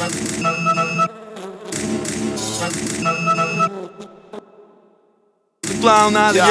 Клоунады,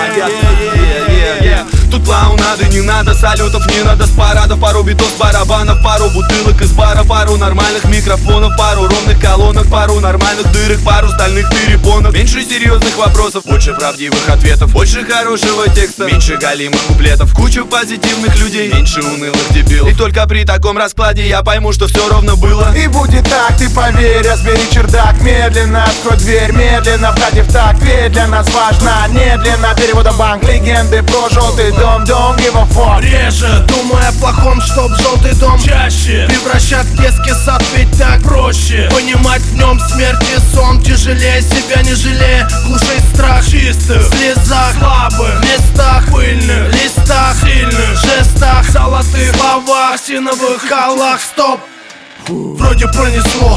тут клоунады, не надо салютов, не надо с парадов. Пару битов с барабанов, пару бутылок из бара, пару нормальных микрофонов, пару ровных колонок, пару нормальных дырок, пару стальных перепонок. Меньше серьезных вопросов, больше правдивых ответов, больше хорошего текста, меньше галимых куплетов, кучу позитивных людей, меньше унылых дебилов. И только при таком раскладе я пойму, что все ровно было. И будет так, ты поверь, разбери чердак. Медленно открой дверь, медленно входи в такт. Ведь для нас важна немедленно перевода банк. Легенды про желтый дом, don't give a fuck. Реже, думая о плохом, чтоб желтый дом чаще превращать в детский сад, ведь так проще понимать в нем смерть и сон. Тяжелее себя не жалея, глушить страх чистых слезах, слабых местах, пыльных листах, сильных жестах, золотых словах, осиновых колах. Стоп, вроде пронесло.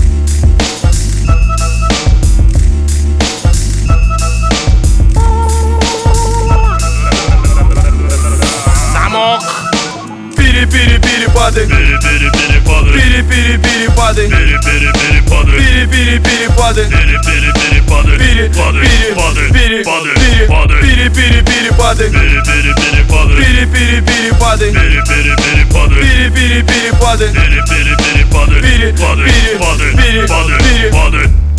Перепады, Перепады, перепады, перепады, перепады, перепады.